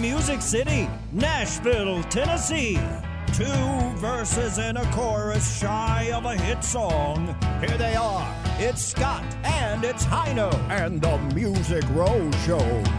Music City, Nashville, Tennessee. 2 verses and a chorus shy of a hit song. Here they are. It's Scott and it's Hino and the Music Row Show.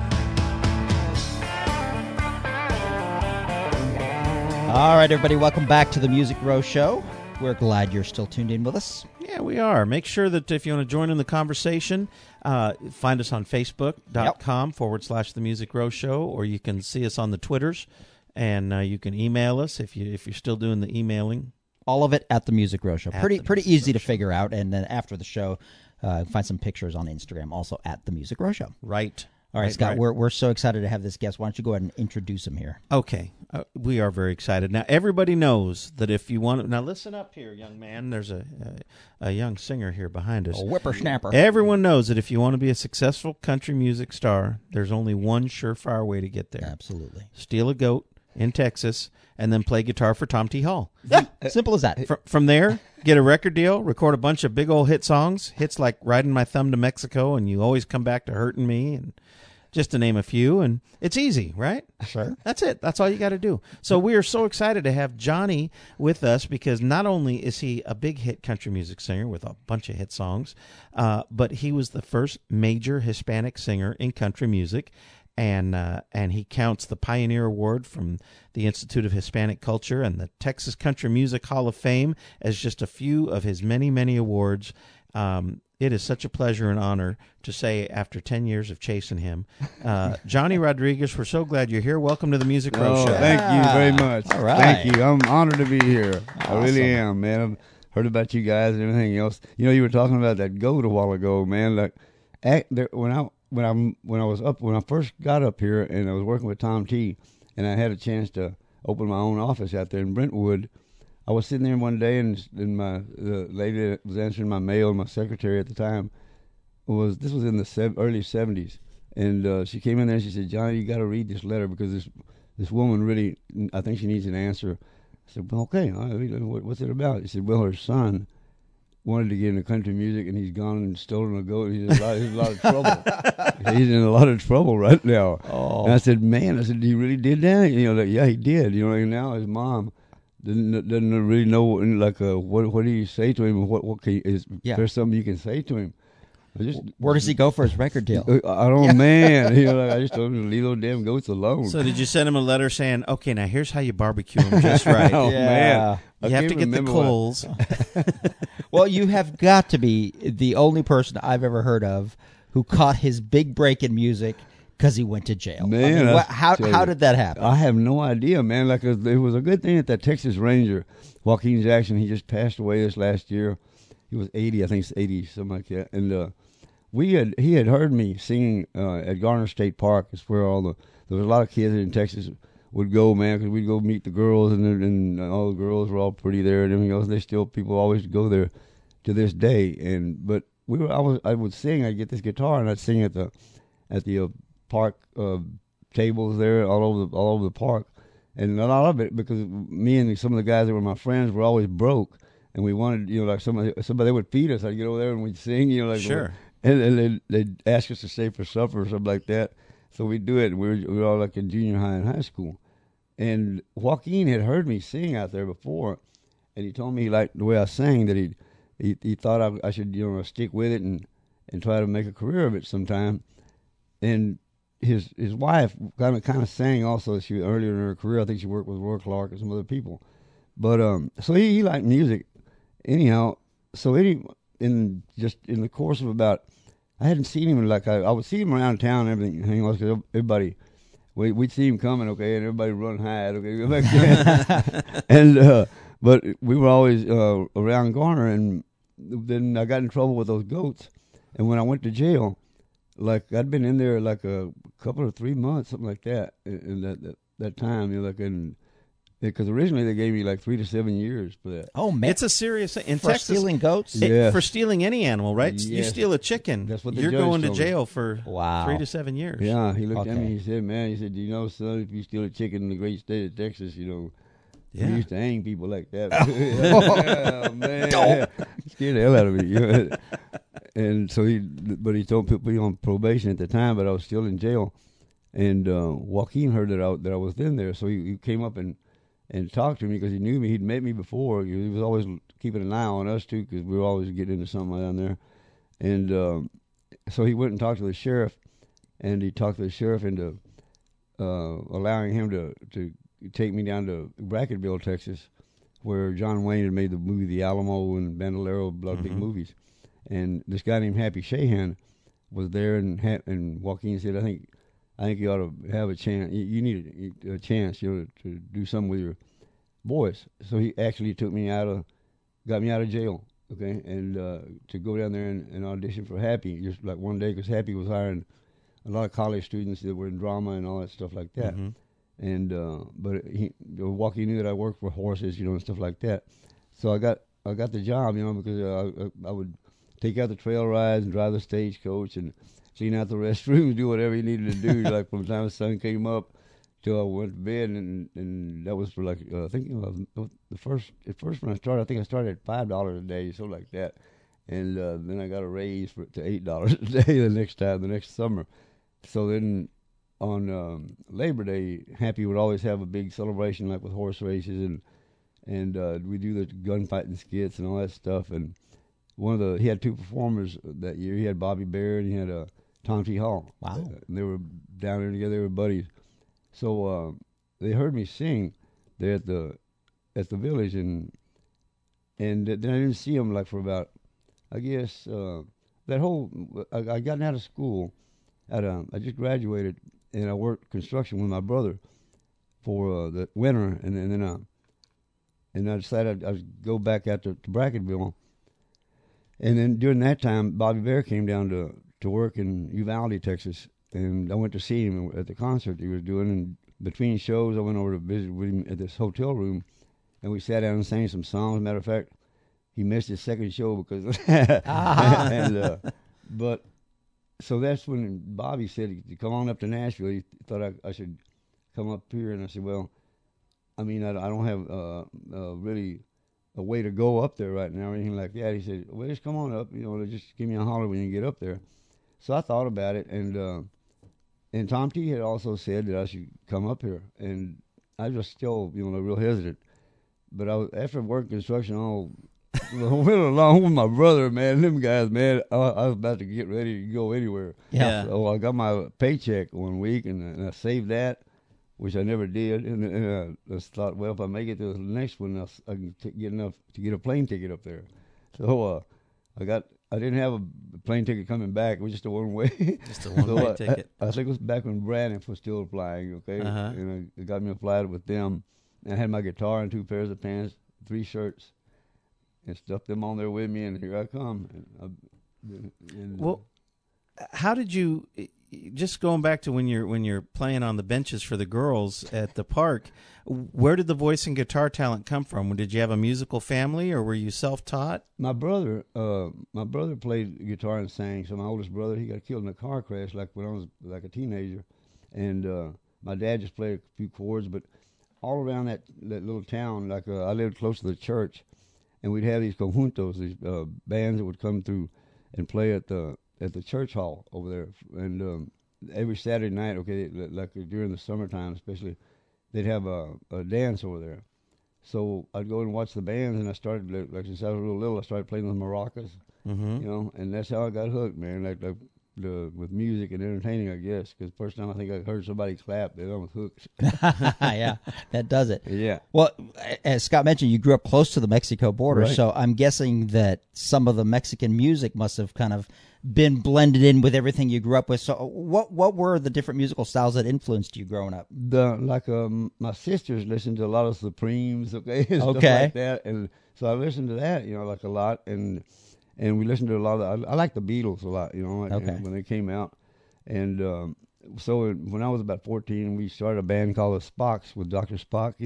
All right, everybody, welcome back to the Music Row Show. We're glad you're still tuned in with us. Yeah, we are. Make sure that if you want to join in the conversation, find us on Facebook.com/The Music Row Show, or you can see us on the Twitters, and you can email us if you're still doing the emailing. All of it at the Music Row Show. Pretty easy to figure out, and then after the show, find some pictures on Instagram, also at the Music Row Show. Right. All right, Scott, right. We're so excited to have this guest. Why don't you go ahead and introduce him here? Okay. We are very excited. Now, everybody knows that if you want to... Now, listen up here, young man. There's a young singer here behind us. A whippersnapper. Everyone knows that if you want to be a successful country music star, there's only one surefire way to get there. Absolutely. Steal a goat in Texas and then play guitar for Tom T. Hall. Simple as that. From there, get a record deal, record a bunch of big old hit songs, hits like Riding My Thumb to Mexico and You Always Come Back to Hurtin' Me, and just to name a few, and it's easy, right? Sure. That's it. That's all you got to do. So we are so excited to have Johnny with us because not only is he a big hit country music singer with a bunch of hit songs, but he was the first major Hispanic singer in country music, and he counts the Pioneer Award from the Institute of Hispanic Culture and the Texas Country Music Hall of Fame as just a few of his many, many awards. It is such a pleasure and honor to say, after 10 years of chasing him, Johnny Rodriguez, we're so glad you're here. Welcome to the Music Row Show. Thank you very much. All right. Thank you. I'm honored to be here. Awesome. I really am, man. I've heard about you guys and everything else. You know, you were talking about that goat a while ago, man. Like, when I first got up here and I was working with Tom T, and I had a chance to open my own office out there in Brentwood. I was sitting there one day, and the lady that was answering my mail, my secretary at the time, this was in the early 70s, and she came in there and she said, "Johnny, you got to read this letter because this woman really, I think she needs an answer." I said, "Well, okay, what's it about?" She said, "Well, her son wanted to get into country music, and he's gone and stolen a goat. He's in a lot of trouble. He's in a lot of trouble right now." Oh. And I said, "He really did that?" You know, yeah, he did. You know, and now his mom doesn't really know like what do you say to him? What can there's something you can say to him? Where does he go for his record deal? I don't know, man. You know, like, I just told him to leave those damn goats alone. So did you send him a letter saying, "Okay, now here's how you barbecue them just right"? Oh, man. You have to get the coals. Well, you have got to be the only person I've ever heard of who caught his big break in music because he went to jail. Man, I mean, how did that happen? I have no idea, man. Like, it was a good thing that Texas Ranger, Joaquin Jackson, he just passed away this last year. He was 80, I think it's 80, something like that. And he had heard me singing at Garner State Park. It's where there was a lot of kids in Texas would go, man, because we'd go meet the girls, and all the girls were all pretty there and everything else. People always go there to this day. But I would sing. I'd get this guitar and I'd sing at the park tables there all over the park, and a lot of it because me and some of the guys that were my friends were always broke, and we wanted, you know, like somebody would feed us. I'd get over there and we'd sing, you know, like sure, and they'd ask us to stay for supper or something like that. So we'd do it. And we were all like in junior high and high school, and Joaquin had heard me sing out there before, and he told me he liked the way I sang, that he thought I should, you know, stick with it and try to make a career of it sometime. And his wife kind of sang also. She earlier in her career, I think she worked with Roy Clark and some other people. But so he liked music, anyhow. So in the course of about, I hadn't seen him I would see him around town and everything. Hang on, because everybody, we'd see him coming, okay, and everybody run hide, okay, and but we were always around Garner, and then I got in trouble with those goats, and when I went to jail. Like, I'd been in there like a couple or 3 months, something like that, in that time, you know, like, because originally they gave me like 3 to 7 years for that. Oh, man. It's a serious thing. In for Texas, stealing goats? For stealing any animal, right? Yes. You steal a chicken, That's what the you're judge going to told me. jail for 3 to 7 years. Yeah, he looked at me, Okay. he said, "Man," he said, "Do you know, son, if you steal a chicken in the great state of Texas, you know, Yeah. we used to hang people like that." Yeah, man. Scared the hell out of me. You know? And so he told people on probation at the time, but I was still in jail. And Joaquin heard that I was in there, so he came up and talked to me because he knew me. He'd met me before. He was always keeping an eye on us too because we were always getting into something down there. And so he went and talked to the sheriff, and he talked to the sheriff into allowing him to take me down to Brackettville, Texas, where John Wayne had made the movie The Alamo and Bandolero, Blood Big movies. And this guy named Happy Shahan was there, and Joaquin said, I think you ought to have a chance. You need a chance, to do something with your voice. So he actually got me out of jail, okay, and to go down there and audition for Happy, just like one day, because Happy was hiring a lot of college students that were in drama and all that stuff like that. And but Joaquin knew that I worked for horses, and stuff like that. So I got the job, because I would take out the trail rides and drive the stagecoach and clean out the restrooms, do whatever you needed to do, like from the time the sun came up till I went to bed, and that was for like I think at first when I started, I think I started at $5 a day, something like that, and then I got a raise to $8 a day the next summer. So then on Labor Day, Happy would always have a big celebration, like with horse races, and we do the gunfighting skits and all that stuff. And he had two performers that year. He had Bobby Bear and he had Tom T. Hall. Wow. And they were down there together. They were buddies. So they heard me sing there at the village, and then I didn't see them like for about, I guess I gotten out of school. I just graduated, and I worked construction with my brother for the winter, and then I decided I'd go back out to Brackettville. And then during that time, Bobby Bear came down to work in Uvalde, Texas, and I went to see him at the concert he was doing. And between shows, I went over to visit with him at this hotel room, and we sat down and sang some songs. Matter of fact, he missed his second show because of that. But so that's when Bobby said to come on up to Nashville. He thought I should come up here, and I said, well, I mean, I don't have really a way to go up there right now or anything like that. He said, well, just come on up, just give me a holler when you get up there. So I thought about it, and Tom T had also said that I should come up here, and I was still, real hesitant. But after working construction all went along with my brother, man, them guys, man, I was about to get ready to go anywhere. Yeah. So I got my paycheck one week, and I saved that, which I never did. And I thought, well, if I make it to the next one, I can get enough to get a plane ticket up there. So I didn't have a plane ticket coming back. It was just a one-way. Just a one-way ticket. I think it was back when Braniff was still flying, okay? And I got me a flight with them. And I had my guitar and 2 pairs of pants, 3 shirts, and stuffed them on there with me, and here I come. Well, how did you, just going back to when you're playing on the benches for the girls at the park, where did the voice and guitar talent come from? Did you have a musical family, or were you self-taught? My brother played guitar and sang. So my oldest brother, he got killed in a car crash like when I was like a teenager, and my dad just played a few chords. But all around that little town, like I lived close to the church, and we'd have these conjuntos, these bands that would come through and play at the church hall over there. And every Saturday night, okay, like during the summertime especially, they'd have a dance over there. So I'd go and watch the bands, and I started, like since I was real little, I started playing with maracas, and that's how I got hooked, man, like with music and entertaining, I guess, because first time I think I heard somebody clap, then I was hooked. Yeah, that does it. Yeah. Well, as Scott mentioned, you grew up close to the Mexico border, Right. so I'm guessing that some of the Mexican music must have kind of been blended in with everything you grew up with. So what were the different musical styles that influenced you growing up? My sisters listened to a lot of Supremes, okay, and stuff Okay. like that, and so I listened to that, like a lot, and we listened to a lot of. I like the Beatles a lot, Okay. when they came out, and so when I was about 14, we started a band called the Spocks with Dr. Spock,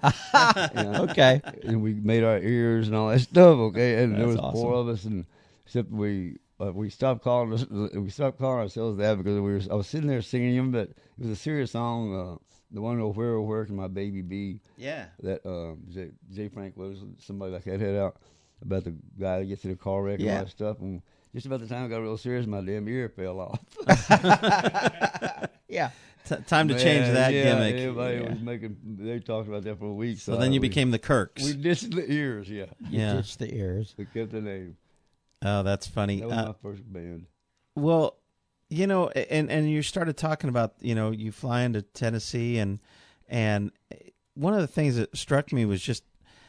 Okay. and we made our ears and all that stuff, okay, and there was That's 4 awesome. of us, and except we stopped calling ourselves that because I was sitting there singing them, but it was a serious song, the one where can my baby be? Yeah. That Jay Frank was somebody like that had out about the guy that gets in a car wreck and Yeah. all that stuff, and just about the time I got real serious, my damn ear fell off. Yeah. Time to change that gimmick. Everybody was making. They talked about that for a week. So then you became the Kirks. We ditched the ears. Yeah. You ditched the ears. We kept the name. Oh, that's funny. That was my first band. Well, and you started talking about, you fly into Tennessee, and one of the things that struck me was just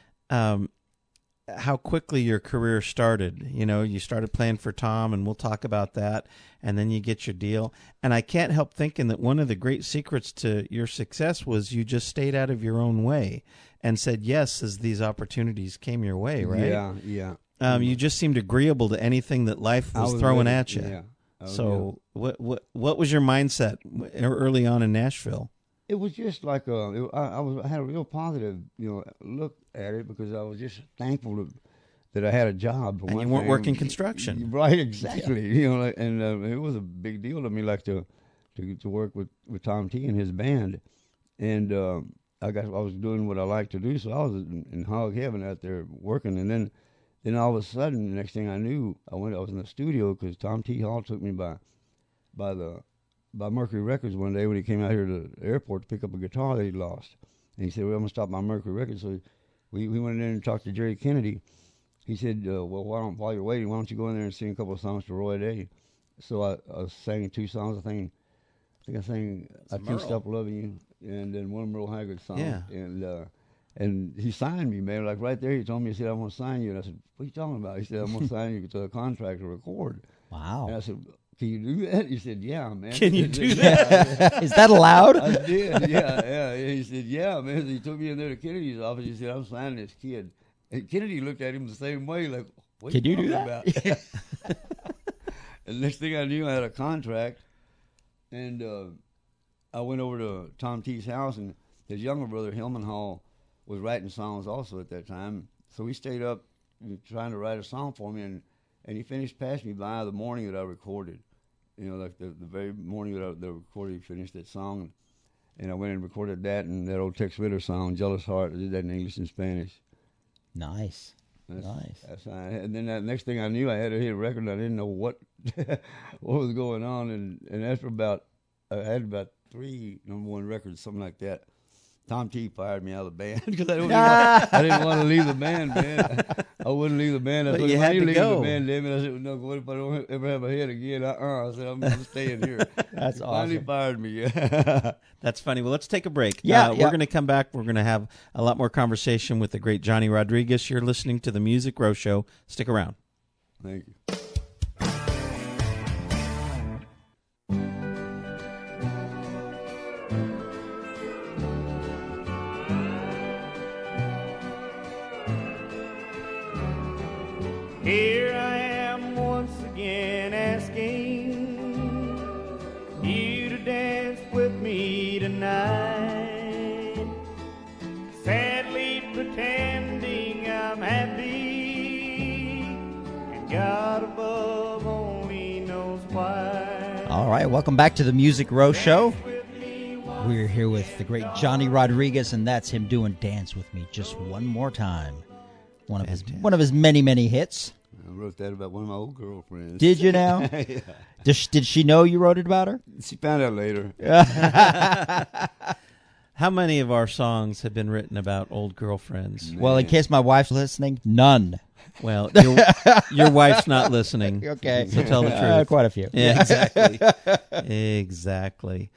how quickly your career started. You started playing for Tom, and we'll talk about that, and then you get your deal. And I can't help thinking that one of the great secrets to your success was you just stayed out of your own way and said yes as these opportunities came your way, right? Yeah. You just seemed agreeable to anything that life was throwing at you. Yeah. So what was your mindset early on in Nashville? It was just like I had a real positive look at it, because I was just thankful that I had a job. And you weren't working construction, right? Exactly. Yeah. And it was a big deal to me, like to work with Tom T and his band, and I was doing what I like to do, so I was in hog heaven out there working, and then all of a sudden, the next thing I knew, I was in the studio because Tom T. Hall took me by Mercury Records one day when he came out here to the airport to pick up a guitar that he'd lost. And he said, well, I'm going to stop by Mercury Records. So we went in there and talked to Jerry Kennedy. He said, while you're waiting, why don't you go in there and sing a couple of songs to Roy Day? So I sang 2 songs. I think I sang I Can't Stop Loving You, and then one Merle Haggard song. Yeah. And he signed me, man. Like right there, he told me, he said, I'm going to sign you. And I said, what are you talking about? He said, I'm going to sign you to a contract to record. Wow. And I said, can you do that? He said, yeah, man. Can you do that? Is that allowed? I did, yeah. He said, yeah, man. He took me in there to Kennedy's office. He said, I'm signing this kid. And Kennedy looked at him the same way, like, what can you do that? About? And next thing I knew, I had a contract. And I went over to Tom T's house, and his younger brother, Hillman Hall, was writing songs also at that time. So we stayed up trying to write a song for me, and he finished passing me by the morning that I recorded. Like the very morning that I recorded, he finished that song. And I went and recorded that and that old Tex Ritter song, Jealous Heart. I did that in English and Spanish. Nice. And then that next thing I knew, I had to hit a record, and I didn't know what was going on. And after I had about 3 number 1 records, something like that. Tom T fired me out of the band because I didn't want to leave the band, man. I wouldn't leave the band. I But you had to leave go. the band, damn it. I said, no, what if I don't ever have a hit again? I said, I'm staying here. That's He finally awesome. fired me. That's funny. Well, let's take a break. Yeah, We're going to come back. We're going to have a lot more conversation with the great Johnny Rodriguez. You're listening to the Music Row Show. Stick around. Thank you. Here I am once again asking you to dance with me tonight, sadly pretending I'm happy, and God above only knows why. All right, welcome back to the Music Row Show. We're here with the great Johnny Rodriguez, and that's him doing Dance With Me Just One More Time. One of his many, many hits. I wrote that about one of my old girlfriends. Did you now? Yeah. Did she know you wrote it about her? She found out later. How many of our songs have been written about old girlfriends? Well, in case my wife's listening, none. Well, your wife's not listening. Okay. So tell the truth. Quite a few. Yeah, exactly. Exactly.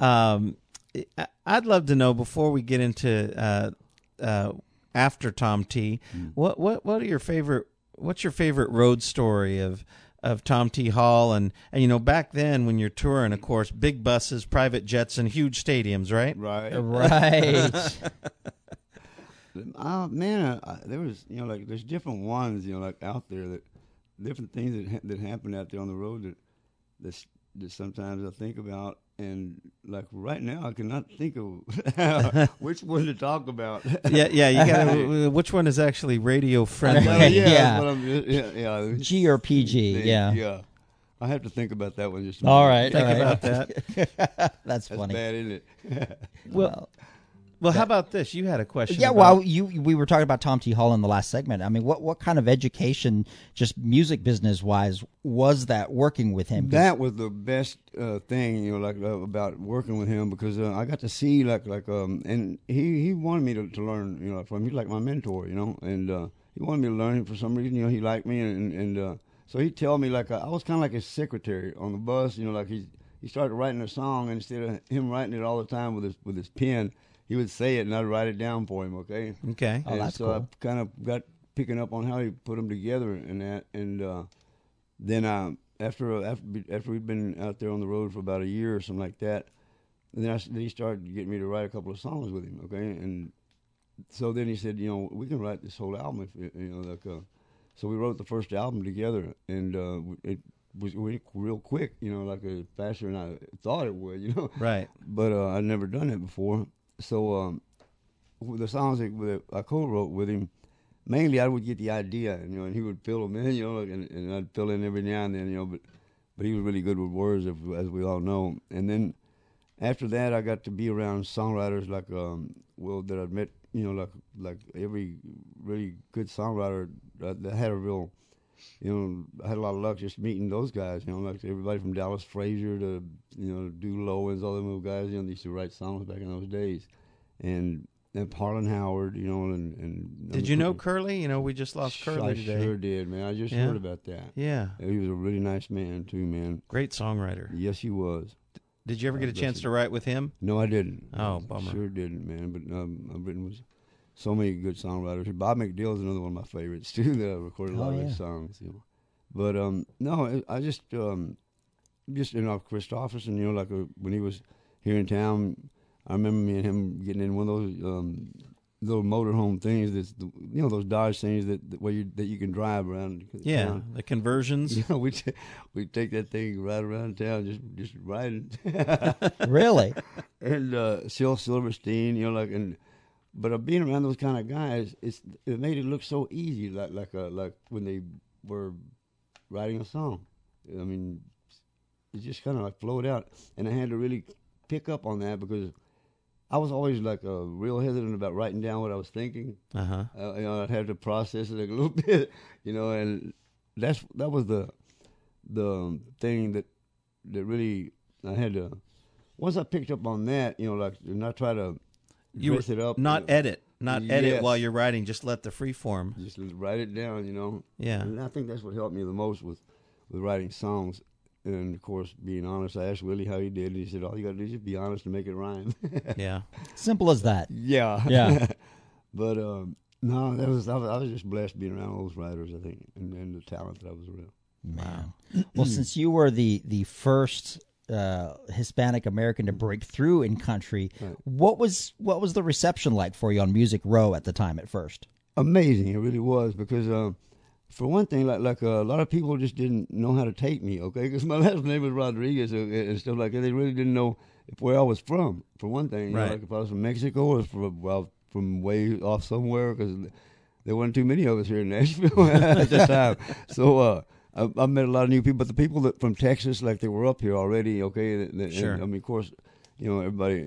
I'd love to know, before we get into after Tom T, what are your favorite? What's your favorite road story of Tom T Hall? And back then when you're touring, of course, big buses, private jets, and huge stadiums, right? Right. Right. Man, there was, like, there's different ones, like out there, that different things that happen out there on the road that sometimes I think about, and like right now I cannot think of which one to talk about. Yeah, you got which one is actually radio friendly? Yeah. Yeah. G or PG, yeah. Yeah. I have to think about that one just a All minute. right. Think about that. That's That's funny. bad, isn't it? Well, Well, how about this? You had a question. Yeah, about, well, we were talking about Tom T. Hall in the last segment. I mean, what kind of education, just music business wise, was that working with him? That was the best thing, about working with him, because I got to see and he wanted me to learn, from him. He's like my mentor, and he wanted me to learn. For some reason, he liked me, and so he'd tell me I was kind of like his secretary on the bus, he started writing a song, and instead of him writing it all the time with his pen, he would say it, and I'd write it down for him. Okay. Okay. Oh, that's cool. I kind of got picking up on how he put them together and that, and then after we'd been out there on the road for about a year or something like that, then he started getting me to write a couple of songs with him. Okay, and so then he said, we can write this whole album if so we wrote the first album together, and it went real quick, faster than I thought it would, Right. But I'd never done it before. So the songs that I co-wrote with him, mainly I would get the idea, and he would fill them in, and I'd fill in every now and then, but he was really good with words, as we all know. And then after that, I got to be around songwriters that I'd met, like every really good songwriter that had a real, I had a lot of luck just meeting those guys, like everybody from Dallas Frazier to, Duke Lowens, all them little guys, they used to write songs back in those days. And Parlin Howard, and Did you know Curly? We just lost Curly today. I sure did, man. I just heard about that. Yeah. He was a really nice man, too, man. Great songwriter. Yes, he was. Did you ever get a chance to write with him? No, I didn't. Oh, bummer. Sure didn't, man. But I've written with so many good songwriters. Bob McDill is another one of my favorites, too, that I recorded a lot of his songs, But, no, I just Christopherson, when he was here in town, I remember me and him getting in one of those little motorhome things those Dodge things that you can drive around. Yeah, town. the conversions. We take that thing right around town, just riding. Really? And Sil Silverstein, but being around those kind of guys, it made it look so easy, like when they were writing a song. I mean, it just kind of flowed out, and I had to really pick up on that because I was always real hesitant about writing down what I was thinking. Uh-huh. I'd have to process it a little bit, and that was the thing that really I had to. Once I picked up on that, not try to dress it up, edit Yes. while you're writing. Just let the free form. Just write it down, Yeah. And I think that's what helped me the most with writing songs. And, of course, being honest, I asked Willie how he did. And he said, all you got to do is just be honest and make it rhyme. Yeah. Simple as that. Yeah. Yeah. But, no, I was just blessed being around all those writers, I think, and the talent that I was around. Man. Well, since you were the first Hispanic American to break through in country, Right. what was the reception like for you on Music Row at the time at first? Amazing, it really was, because for one thing, like a lot of people just didn't know how to take me, okay? Because my last name was Rodriguez and stuff like that. They really didn't know where I was from, for one thing. Right. Like if I was from Mexico or from way off somewhere, because there weren't too many of us here in Nashville at the time. So I met a lot of new people, but the people that from Texas, like they were up here already, okay? Sure. And, I mean, of course, everybody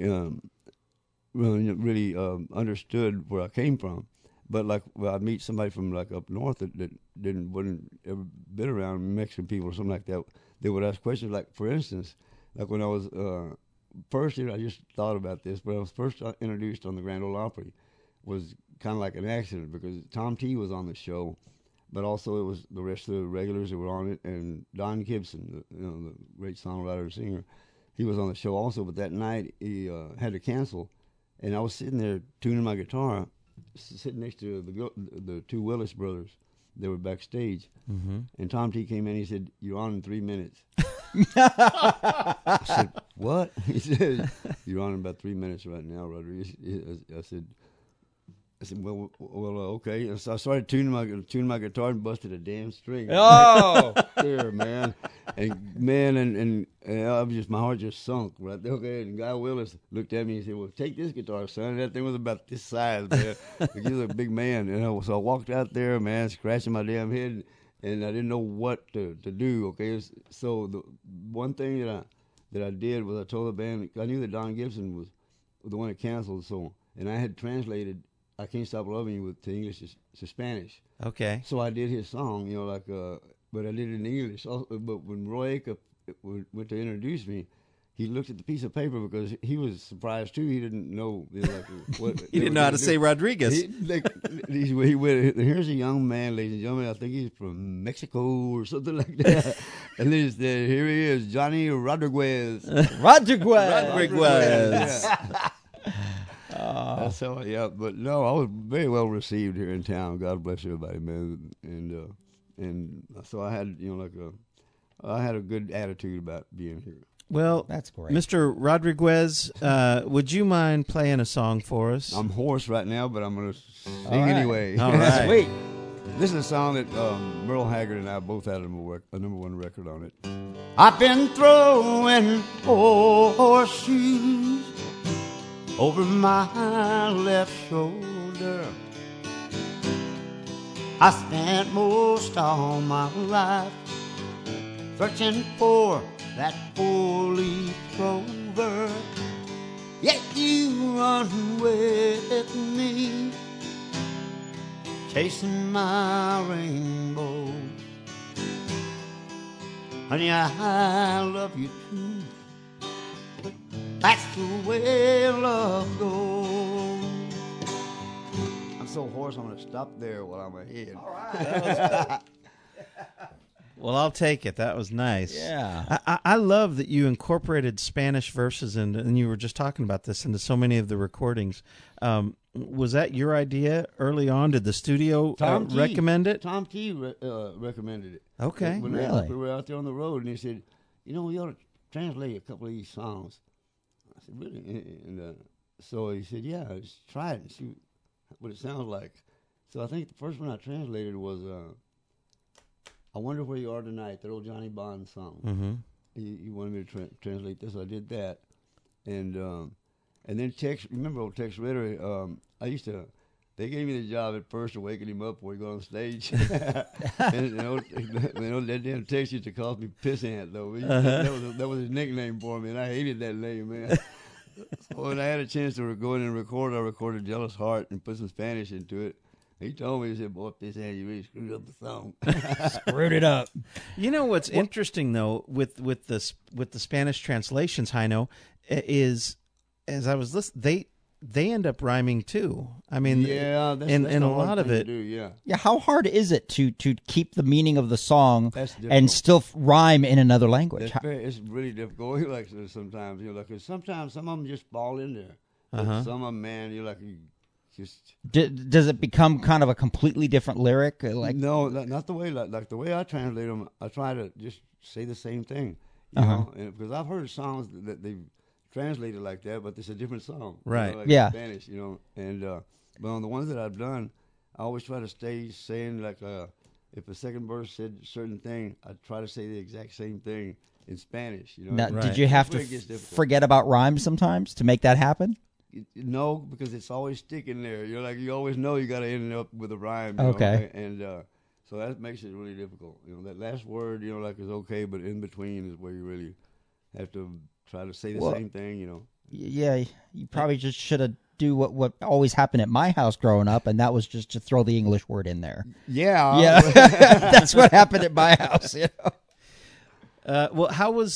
really understood where I came from. But I'd meet somebody from up north that wouldn't ever been around Mexican people or something like that. They would ask questions, like for instance, like when I was first, I just thought about this, but I was first introduced on the Grand Ole Opry, was kind of like an accident because Tom T was on the show, but also it was the rest of the regulars that were on it, and Don Gibson, the great songwriter and singer, he was on the show also. But that night he had to cancel, and I was sitting there tuning my guitar, sitting next to the two Willis brothers. They were backstage, and Tom T came in. He said, "You're on in 3 minutes." I said, "What?" He said, "You're on in about 3 minutes right now, Rodriguez." I said, "Well, okay." And so I started tuning my guitar and busted a damn string. Oh, There, man, and I was just, my heart just sunk right there. Okay, and Guy Willis looked at me and said, "Well, take this guitar, son." And that thing was about this size, man. He was a big man, so I walked out there, man, scratching my damn head, and I didn't know what to do. Okay, so the one thing that I did was I told the band, I knew that Don Gibson was the one that canceled, so and I had translated "I Can't Stop Loving You" to English to Spanish. Okay. So I did his song, but I did it in English. Also, but when Roy Acuff went to introduce me, he looked at the piece of paper because he was surprised too. He didn't know, what He didn't know how to say Rodriguez. He went, here's a young man, ladies and gentlemen. I think he's from Mexico or something like that. And then he said, here he is, Johnny Rodriguez. Rodriguez. Yeah. That's how. Yeah, but no, I was very well received here in town. God bless everybody, man. And so I had, I had a good attitude about being here. Well, that's great. Mr. Rodriguez, would you mind playing a song for us? I'm hoarse right now, but I'm going to sing right. anyway. All right. Sweet. This is a song that Merle Haggard and I both had a number one record on it. I've been throwing horseshoes over my left shoulder. I spent most all my life searching for that four-leaf clover. Yet you run with me, chasing my rainbow. Honey, I love you too. That's the way love goes. I'm so hoarse, I'm going to stop there while I'm ahead. All right. Well, I'll take it. That was nice. Yeah. I love that you incorporated Spanish verses, and you were just talking about this, into so many of the recordings. Was that your idea early on? Did the studio recommend it? Tom Key recommended it. Okay. When really? we were out there on the road, and he said, we ought to translate a couple of these songs. I said, really? And so he said, yeah, just try it and see what it sounds like. So I think the first one I translated was I Wonder Where You Are Tonight, that old Johnny Bond song. Mm-hmm. He wanted me to translate this, so I did that. And then Tex, remember old Tex Ritter, they gave me the job at first of waking him up before he go on stage. And that damn Tex used to call me Piss Ant, though. That was his nickname for me, and I hated that name, man. So when I had a chance to go in and record, I recorded Jealous Heart and put some Spanish into it. He told me, he said, boy, Piss Ant, you really screwed up the song. Screwed it up. You know what's interesting, though, with the Spanish translations, Heino, is, as I was listening, they end up rhyming too. I mean, yeah, that's in a a lot of it. do, yeah. Yeah, how hard is it to keep the meaning of the song That's difficult. and still rhyme in another language? It's really difficult. Like sometimes, cause sometimes some of them just fall in there. Uh-huh. Some of them, man, you're like, you just. Does it become kind of a completely different lyric? Like No, not the way, like the way I translate them, I try to just say the same thing. You Uh-huh. know, and because I've heard songs that they've translated like that, but it's a different song. Right. Like Yeah. in Spanish, and but on the ones that I've done, I always try to stay saying like if a second verse said a certain thing, I try to say the exact same thing in Spanish. now, Right. did you have That's where to it gets difficult. forget about rhymes sometimes to make that happen? No, because it's always sticking there. You're like, you always know you got to end up with a rhyme. Okay. And so that makes it really difficult. That last word, like is okay, but in between is where you really have to try to say the same thing. Yeah, you probably just should have do what always happened at my house growing up, and that was just to throw the English word in there. Yeah. Yeah, that's what happened at my house. Well, how was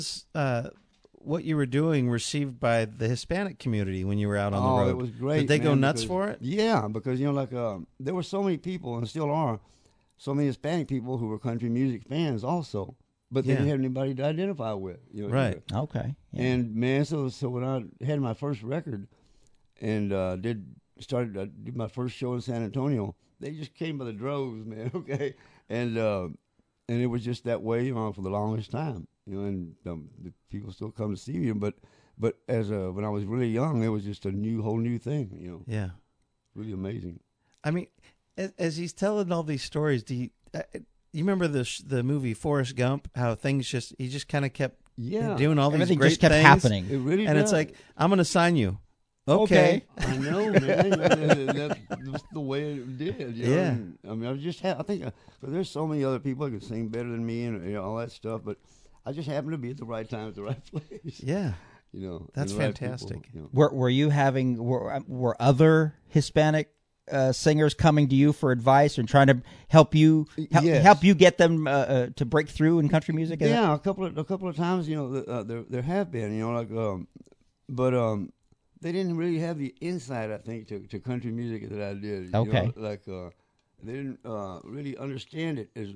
what you were doing received by the Hispanic community when you were out on the road? It was great. Did they go man, nuts because- for it? Yeah, because there were so many people, and still are, so many Hispanic people who were country music fans also, but they Yeah. didn't have anybody to identify with. Right. Okay. Yeah. And man, so when I had my first record and did my first show in San Antonio, they just came by the droves, man. Okay, and it was just that way for the longest time. And the people still come to see me, but as when I was really young, it was just a whole new thing. Yeah. Really amazing. I mean, as he's telling all these stories, do you remember the movie Forrest Gump? How he just kind of kept doing all these Everything great just kept things, happening. It really and does. it's like, I'm going to sign you. Okay. I know, man. That's the way it did. Yeah. And, I mean, I think because there's so many other people that can sing better than me and all that stuff, but I just happened to be at the right time at the right place. Yeah. You know, That's and a lot of people, fantastic. you know. Were you having were other Hispanic singers coming to you for advice and trying to help you Yes. help you get them to break through in country music? Yeah, a couple of times, you know, there have been, you know, like, but they didn't really have the insight, I think, to country music that I did. You Okay. know, like they didn't really understand it as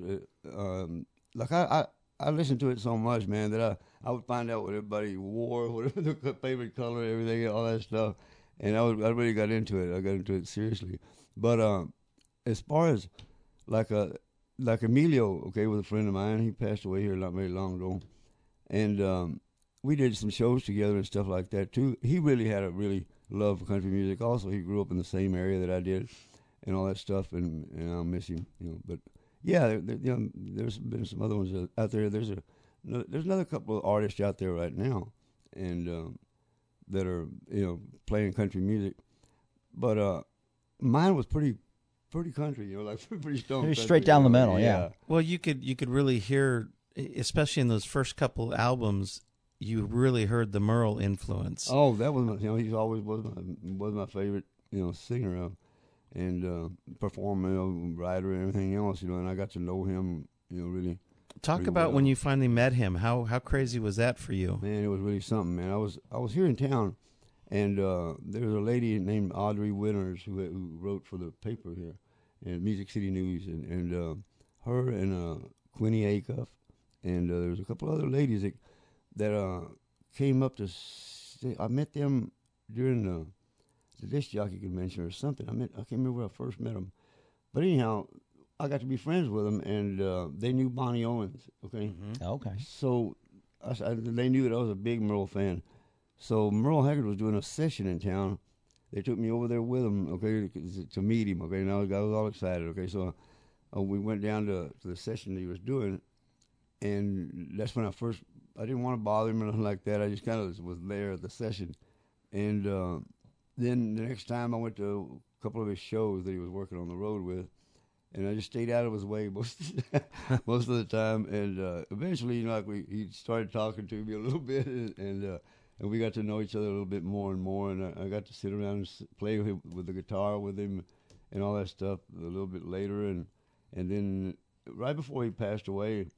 like I listened to it so much, man, that I would find out what everybody wore, what their favorite color, everything, all that stuff, and I really got into it. I got into it seriously. But as far as like Emilio, okay, was a friend of mine. He passed away here not very long ago, and we did some shows together and stuff like that too. He really had a really love for country music. Also, he grew up in the same area that I did, and all that stuff. And I'll miss him, you know. But yeah, you know, there's been some other ones out there. There's another couple of artists out there right now, and that are, you know, playing country music. But mine was pretty country, you know, like pretty stone. Pretty country, straight down you the know. middle, yeah. Well, you could really hear, especially in those first couple albums, you really heard the Merle influence. Oh, that was my, you know, he always was my favorite, you know, singer and performer, you know, writer and everything else, you know. And I got to know him, you know, really. Talk pretty about well. when you finally met him. How crazy was that for you? Man, it was really something, man. I was here in town, and there was a lady named Audrey Winters who wrote for the paper here, and Music City News, and her and Quinny Acuff, and there was a couple other ladies that came up to. I met them during the disc jockey convention or something. I can't remember where I first met them, but anyhow, I got to be friends with them, and they knew Bonnie Owens. Okay. Okay. So they knew that I was a big Merle fan. So Merle Haggard was doing a session in town. They took me over there with him, okay, to meet him, okay. And I was all excited, okay. So we went down to the session that he was doing, and that's when I didn't want to bother him or nothing like that. I just kind of was there at the session. And then the next time I went to a couple of his shows that he was working on the road with, and I just stayed out of his way most of the time. And eventually, you know, like he started talking to me a little bit, and we got to know each other a little bit more and more. And I got to sit around and play with the guitar with him and all that stuff a little bit later. And then right before he passed away,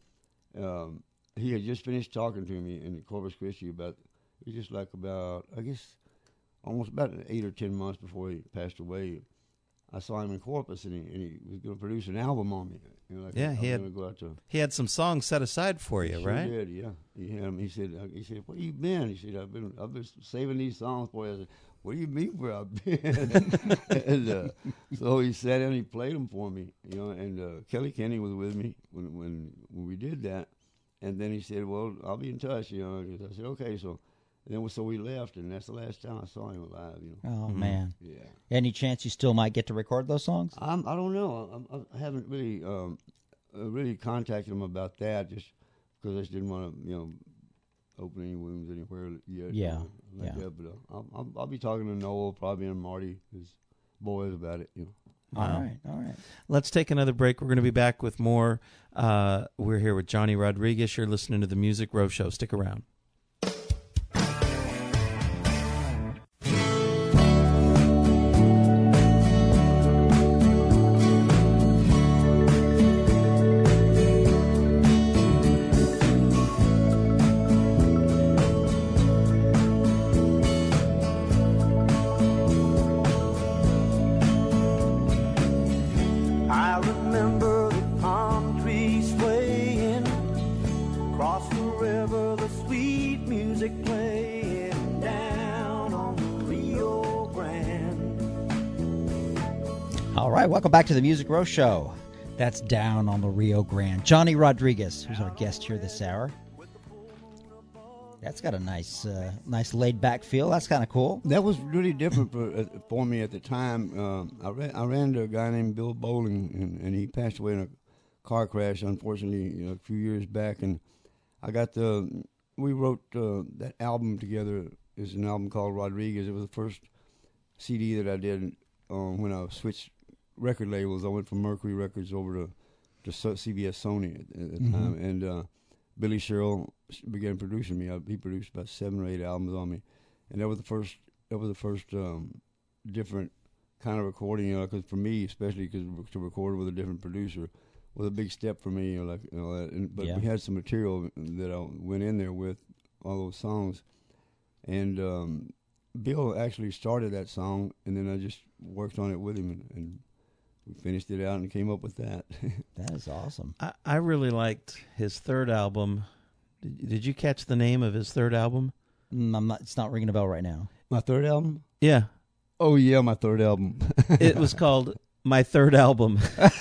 he had just finished talking to me in Corpus Christi about, it was just like about, I guess, almost about 8 or 10 months before he passed away. I saw him in Corpus, and he was going to produce an album on me. You know, like Yeah, I was he had- gonna go out to. He had some songs set aside for you, Sure right? did, yeah. He said, "Where you been?" He said, "I've been saving these songs for you." I said, "What do you mean where I've been?" And so he sat down and he played them for me, you know. And Kelly Kenny was with me when we did that. And then he said, "Well, I'll be in touch," you know. I said, "Okay." So we left, and that's the last time I saw him live, you know. Oh man. Yeah. Any chance you still might get to record those songs? I don't know. I haven't really contacted him about that, just because I just didn't want to, you know, open any wounds anywhere yet. Yeah, like yeah. that. But I'll be talking to Noel, probably, and Marty, his boys, about it. You know. All right. Let's take another break. We're going to be back with more. We're here with Johnny Rodriguez. You're listening to the Music Row Show. Stick around. I remember the palm trees swaying across the river, the sweet music playing down on the Rio Grande. All right, welcome back to the Music Row Show. That's Down on the Rio Grande. Johnny Rodriguez, who's our guest here this hour. That's got a nice laid-back feel. That's kind of cool. That was really different for me at the time. I ran to a guy named Bill Bowling, and he passed away in a car crash, unfortunately, you know, a few years back. And we wrote that album together. It's an album called Rodriguez. It was the first CD that I did when I switched record labels. I went from Mercury Records over to CBS Sony at the time, and Billy Sherrill began producing me. He produced about 7 or 8 albums on me, and that was the first. Different kind of recording. You know, because for me, especially because to record with a different producer was a big step for me. You know, but we had some material that I went in there with all those songs, and Bill actually started that song, and then I just worked on it with him, and we finished it out and came up with that. That is awesome. I really liked his third album. Did you catch the name of his third album? I'm not. It's not ringing a bell right now. My third album? Yeah. Oh, yeah, my third album. It was called My Third Album. How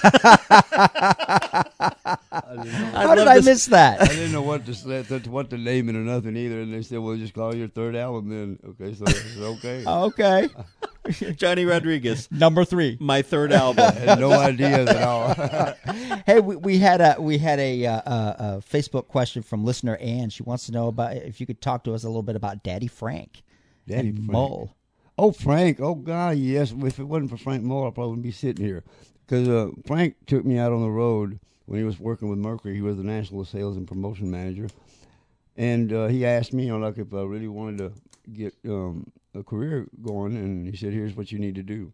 did I miss that? I didn't know what to say, what to name it or nothing either, and they said, well, just call it your third album then. Okay, so I said, okay. Okay. Johnny Rodriguez, Number 3. My Third Album. I had no idea at all. Hey, we had a Facebook question from listener Ann. She wants to know about if you could talk to us a little bit about Daddy Frank. Daddy and Frank. Mull. Oh, Frank. Oh, God, yes. If it wasn't for Frank Mull, I probably wouldn't be sitting here. Because Frank took me out on the road when he was working with Mercury. He was the national sales and promotion manager. And he asked me, like, if I really wanted to get a career going. And he said, here's what you need to do.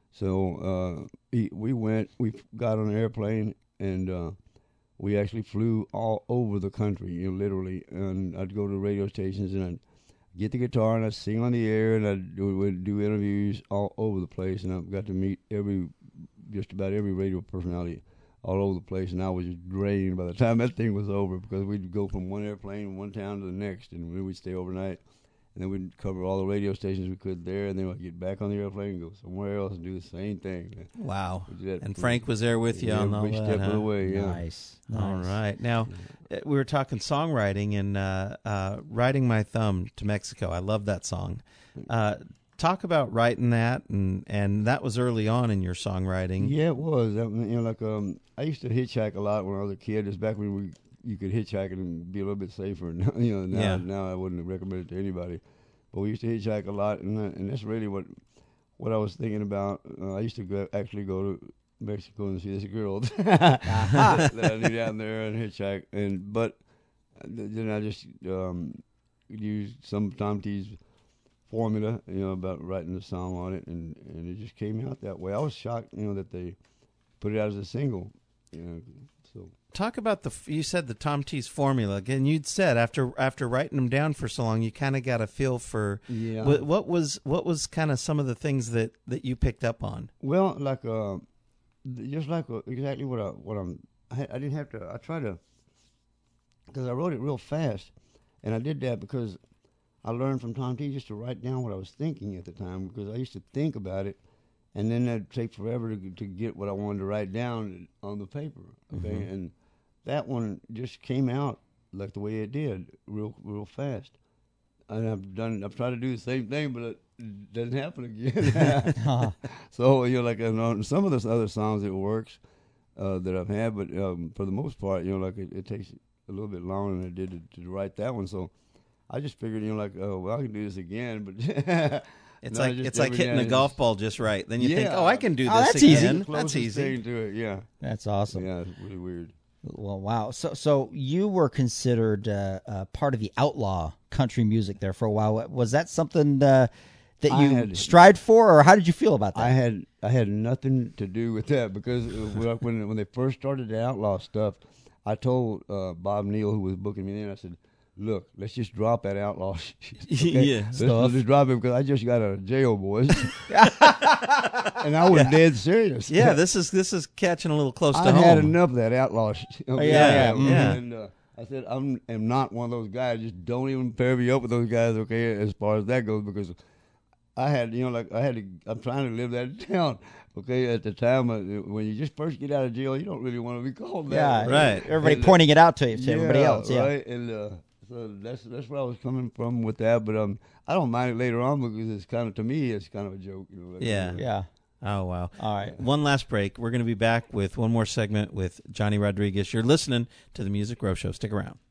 So we got on an airplane, and we actually flew all over the country, literally. And I'd go to radio stations, and I'd get the guitar, and I'd sing on the air, and would do interviews all over the place. And I got to meet just about every radio personality all over the place. And I was just drained by the time that thing was over, because we'd go from one airplane, one town to the next, and we'd stay overnight. And then we'd cover all the radio stations we could there, and then I'd get back on the airplane and go somewhere else and do the same thing. Wow. And Frank was there with you on all that, step of the way, yeah. Nice. All right. Now, we were talking songwriting and Riding My Thumb to Mexico. I love that song. Talk about writing that, and that was early on in your songwriting. Yeah, it was. I used to hitchhike a lot when I was a kid. Just back when you could hitchhike and be a little bit safer. Now I wouldn't recommend it to anybody. But we used to hitchhike a lot, and that's really what I was thinking about. I used to actually go to Mexico and see this girl that I knew down there and hitchhike. But then I just used some Tom T's formula, about writing the song on it, and it just came out that way. I was shocked, that they put it out as a single. So. Talk about you said the Tom T's formula again. You'd said after writing them down for so long, you kind of got a feel for what was kind of some of the things that you picked up on. Well, exactly I didn't have to. I tried to, because I wrote it real fast, and I did that because I learned from Tom T just to write down what I was thinking at the time, because I used to think about it, and then it'd take forever to get what I wanted to write down on the paper. Okay, and that one just came out like the way it did, real fast. And I've tried to do the same thing, but it doesn't happen again. So on some of those other songs it works that I've had, but for the most part, it takes a little bit longer than it did to write that one. So I just figured, I can do this again, but. It's like hitting a golf ball just right. Then you think, I can do this that's again. Easy. That's easy. To it, yeah. That's awesome. Yeah, it's really weird. Well, wow. So you were considered part of the outlaw country music there for a while. Was that something that you strived for, or how did you feel about that? I had nothing to do with that, because when they first started the outlaw stuff, I told Bob Neal, who was booking me then, I said, look, let's just drop that outlaw shit. Okay? Let's just drop it, because I just got out of jail, boys. And I was dead serious. Yeah, this is catching a little close to home. I had enough of that outlaw shit. Okay? Yeah. And I said, I am not one of those guys. Just don't even pair me up with those guys, okay, as far as that goes, because I'm trying to live that down. Okay, at the time, when you just first get out of jail, you don't really want to be called that. Yeah, right. Everybody pointing it out to everybody else. Yeah, right. And so that's where I was coming from with that. But I don't mind it later on, because it's kind of, to me, it's kind of a joke. Yeah. Oh, wow. All right. One last break. We're going to be back with one more segment with Johnny Rodriguez. You're listening to the Music Row Show. Stick around.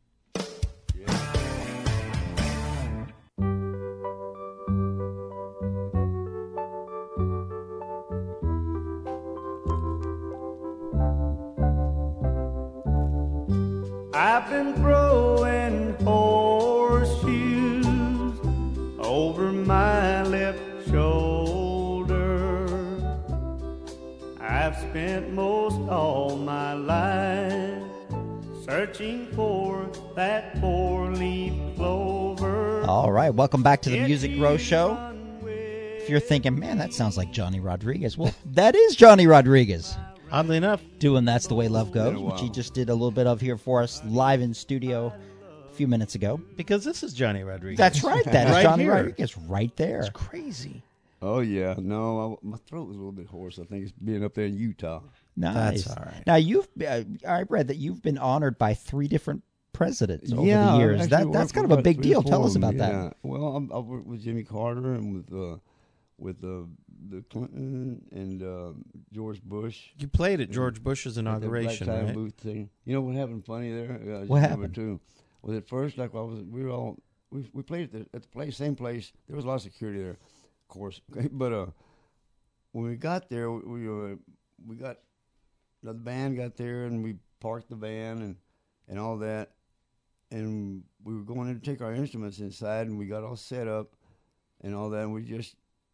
I've been throwing horseshoes over my left shoulder. I've spent most all my life searching for that four-leaf clover. All right, welcome back to the Music Row Show. If you're thinking, man, that sounds like Johnny Rodriguez, well, that is Johnny Rodriguez. Oddly enough, Doing That's the Way Love Goes, which he just did a little bit of here for us live in studio a few minutes ago. because this is Johnny Rodriguez. That's right. That is Right Johnny here. Rodriguez right there. It's crazy. Oh yeah, no, my throat was a little bit hoarse. I think it's being up there in Utah. Nice. That's all right. Now, I read that you've been honored by 3 different presidents over Yeah, the years. I've That's actually worked kind with of a about big 3 or deal. 4 Tell of us them, about yeah. that. Well, I worked with Jimmy Carter and with the Clinton and George Bush. You played at George Bush's At the inauguration, Black Tie right? Booth thing. You know what happened funny there? I just What remember happened? Too. Was at first we played at the same place. There was a lot of security there, of course. Okay? But when we got there, the band got there and we parked the van and all that, and we were going in to take our instruments inside, and we got all set up and all that. And we just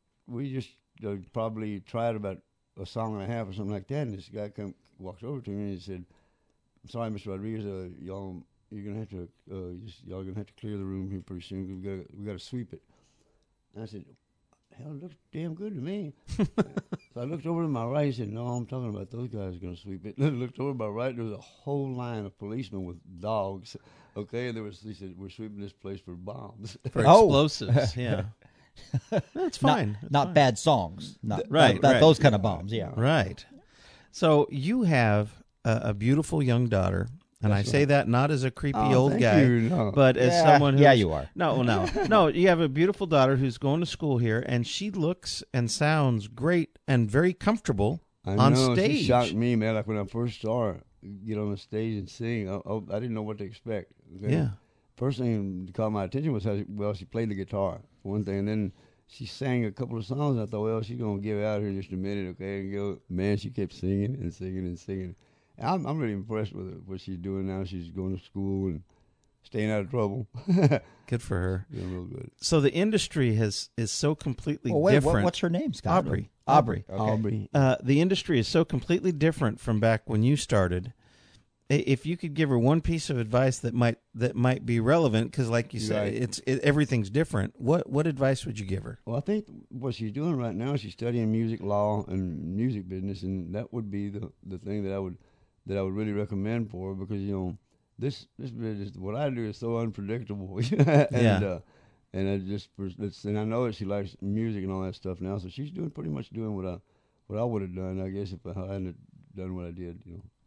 probably tried about a song and a half or something like that, and this guy walks over to me and he said, "I'm sorry, Mr. Rodriguez, y'all gonna have to clear the room here pretty soon. We got to sweep it." And I said, "Hell, it looks damn good to me." So I looked over to my right. He said, "No, I'm talking about those guys going to sweep it." I looked over to my right. There was a whole line of policemen with dogs. Okay, and he said, "We're sweeping this place for bombs." For Oh. explosives, yeah. That's fine. That's Not fine. bad songs. Not Right, not right. those kind of bombs, yeah. Right. So you have a beautiful young daughter, and That's I say that not as a creepy Oh, old thank guy, you. No. but as Yeah, someone who's... yeah, you are. No. No, you have a beautiful daughter who's going to school here, and she looks and sounds great and very comfortable I on know, stage. She shocked me, man. Like when I first saw her get on the stage and sing, I didn't know what to expect. Okay? Yeah. First thing that caught my attention was how she played the guitar, for one thing, and then she sang a couple of songs. And I thought, well, she's gonna give out here in just a minute, okay? And go, man, she kept singing and singing and singing. And I'm really impressed with her, what she's doing now. She's going to school and staying out of trouble. Good for her. Doing real good. So the industry is so completely Well, wait, different. what's her name, Scott? Aubrey. Aubrey. Aubrey. The industry is so completely different from back when you started. If you could give her one piece of advice that might be relevant, because like you said, Right. everyth's different. What advice would you give her? Well, I think what she's doing right now, she's studying music law and music business, and that would be the thing that I would really recommend for her, because this business, what I do is so unpredictable, and and I know that she likes music and all that stuff now, so she's pretty much doing what I would have done, I guess, if I hadn't done what I did.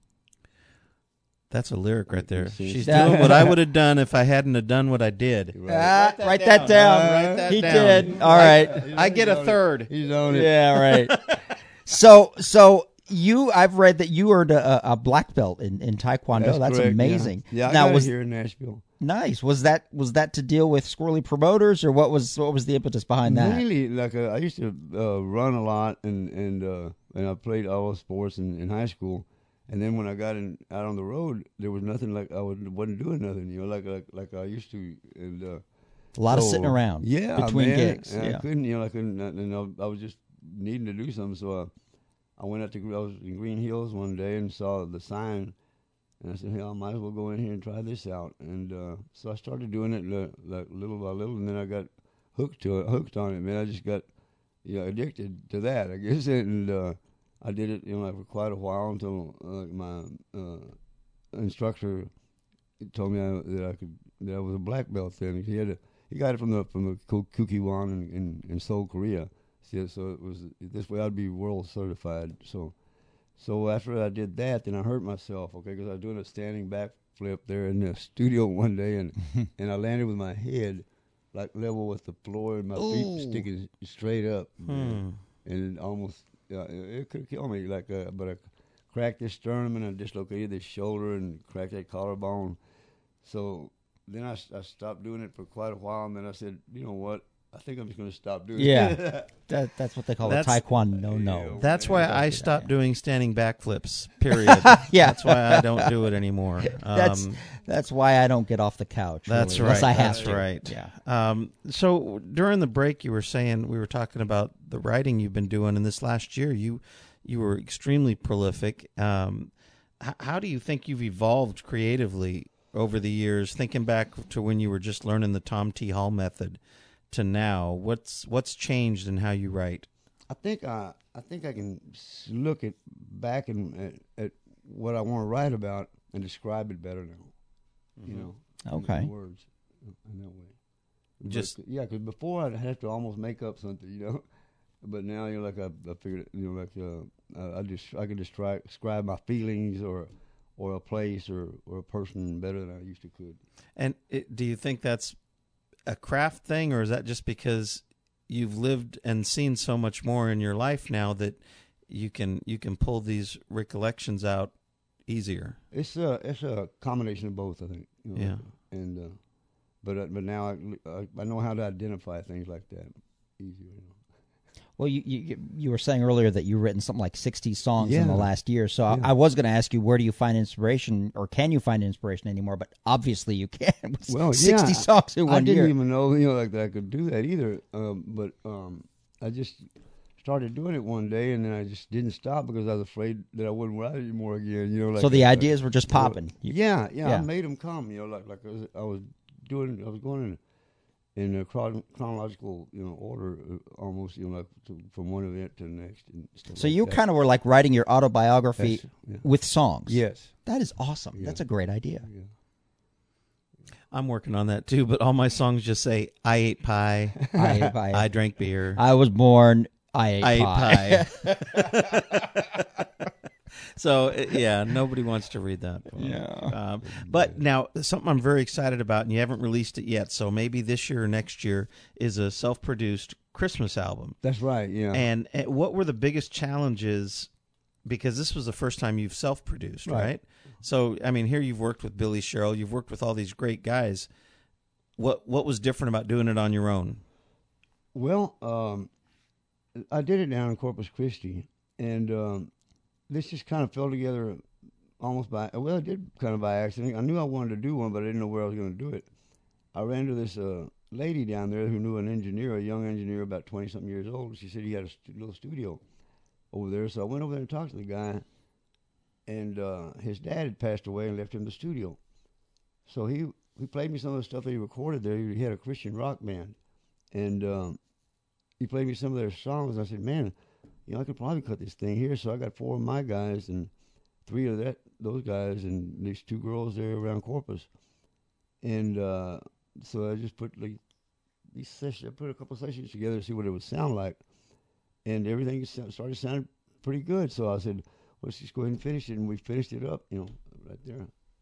That's a lyric right there. See? She's doing what I would have done if I hadn't have done what I did. Right. Write that down. Write that He down. did. All right. I get a third. He's on it. Yeah, right. So I've read that you earned a black belt in Taekwondo. That's correct, amazing. Yeah, I now got was it here in Nashville. nice. Was that to deal with squirrely promoters, or what was the impetus behind that? Mainly, like I used to run a lot, and I played all sports in high school. And then when I got out on the road, there was nothing like wasn't doing nothing, like I used to. And A lot of sitting around. yeah, between man. gigs. And Yeah. I couldn't, and I was just needing to do something. So I went out I was in Green Hills one day and saw the sign, and I said, "Hey, I might as well go in here and try this out." And so I started doing it like little by little, and then I got hooked on it. Man, I just got addicted to that, I guess, and. I did it, for quite a while until my instructor told me that I was a black belt then. He got it from the Kukiwon in Seoul, Korea. So it was this way I'd be world certified. So after I did that, then I hurt myself, okay, because I was doing a standing backflip there in the studio one day, and I landed with my head like level with the floor and my feet sticking straight up, and it almost. Yeah, it could kill me. But I cracked this sternum and I dislocated this shoulder and cracked that collarbone. So then I stopped doing it for quite a while, and then I said, you know what? I think I'm just going to stop doing Yeah. it. That's what they call That's- a taekwondo. No. That's why I stopped doing standing backflips. Period. Yeah. That's why I don't do it anymore. That's why I don't get off the couch. That's really, right. Unless I have That's to. right. Yeah. So during the break, you were saying we were talking about the writing you've been doing, and this last year you were extremely prolific. How do you think you've evolved creatively over the years? Thinking back to when you were just learning the Tom T. Hall method to now, what's changed in how you write? I think I can look back at what I want to write about and describe it better now. You know, Okay. in words in that way. Just Because before I'd have to almost make up something, you know. But now I figured, you know, I can describe my feelings or a place or a person better than I used to could. And do you think that's a craft thing, or is that just because you've lived and seen so much more in your life now that you can pull these recollections out easier? It's a combination of both, I think. You know? Yeah. And but now I know how to identify things like that easier. You know? Well, you were saying earlier that you've written something like 60 songs in the Yeah. last year. So Yeah. I was going to ask you, where do you find inspiration, or can you find inspiration anymore? But obviously you can. With Well, 60 songs in I one didn't year. even know, you know, like that I could do that either. But I just started doing it one day, and then I just didn't stop because I was afraid that I wouldn't write anymore again. You know, like So the like- ideas were just popping. Yeah. Yeah. I made them come. You know, like I was going in a chronological, you know, order, almost, you know, like from one event to the next. And stuff So like you that. kind of were like writing your autobiography That's- yeah. with songs. Yes. That is awesome. Yeah. That's a great idea. Yeah. I'm working on that too, but all my songs just say, I ate pie, I drank beer, I was born. I ate I pie. ate pie. So, yeah, nobody wants to read that. Yeah. But now, something I'm very excited about, and you haven't released it yet, so maybe this year or next year, is a self-produced Christmas album. That's right. Yeah. And what were the biggest challenges? Because this was the first time you've self-produced, right? So, I mean, here you've worked with Billy Sherrill, you've worked with all these great guys. What was different about doing it on your own? Well, I did it down in Corpus Christi, and this just kind of fell together almost by, well, it did kind of by accident. I knew I wanted to do one, but I didn't know where I was going to do it. I ran into this lady down there who knew an engineer, a young engineer about 20-something years old. She said he had a little studio over there, so I went over there and talked to the guy, and his dad had passed away and left him the studio. So he played me some of the stuff that he recorded there. He had a Christian rock band, and he played me some of their songs. I said, man, you know, I could probably cut this thing here. So I got 4 of my guys and 3 of those guys and these 2 girls there around Corpus. And so I just put these sessions. I put a couple sessions together to see what it would sound like, and everything started sounding pretty good. So I said, let's just go ahead and finish it, and we finished it up. You know, right there.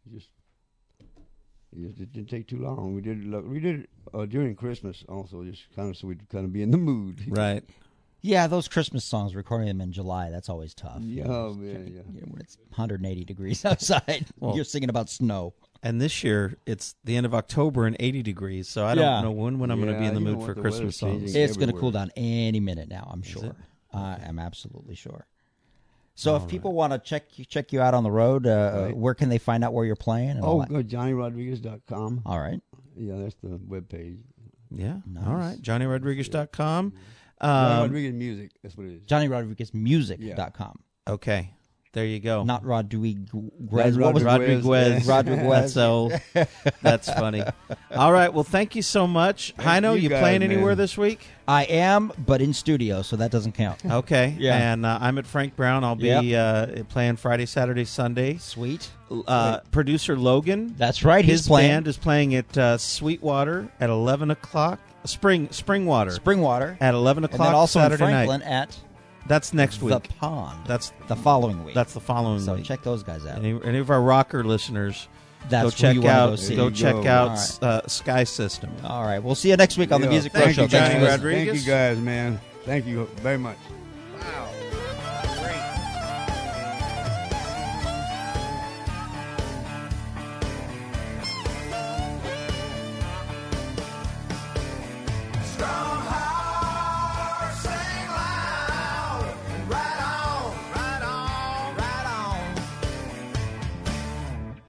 It didn't take too long. We did it during Christmas also, just kind of so we'd kind of be in the mood. Right. Yeah, those Christmas songs, recording them in July, that's always tough. Yeah, oh, man, yeah. You know, when it's 180 degrees outside, Well, you're singing about snow. And this year, it's the end of October and 80 degrees, so I don't know when I'm going to be in the you know mood what, for the Christmas weather's songs. changing. It's going to everywhere. cool down any minute now, I'm sure. it? I'm absolutely sure. So if people want to check you out on the road, where can they find out where you're playing? And all that? Go to JohnnyRodriguez.com. All right. Yeah, that's the webpage. Yeah. Nice. All right. JohnnyRodriguez.com. Johnny Rodriguez Music, that's what it is. JohnnyRodriguezMusic.com. Okay. There you go. Not Rodriguez. Not What was it? Rodriguez. Rodriguez. So that's funny. All right. Well, thank you so much. Heino, you you guys, playing man. anywhere this week? I am, but in studio, so that doesn't count. Okay. Yeah. And I'm at Frank Brown. I'll be playing Friday, Saturday, Sunday. Sweet. Producer Logan. That's right. His He's playing. band is playing at Sweetwater at 11 o'clock. Springwater. Springwater. At 11 And o'clock then also Saturday in Franklin night. at That's next The week. Pond. That's the following week. the following so week. check those guys out. Any of our rocker listeners, That's go who check you wanna out. go see. Go check Go. out Sky System. All right. We'll see you next week on the Yeah, Music Pro thank Show. you, Thanks Johnny for listening. Rodriguez. Thank you guys, man. Thank you very much.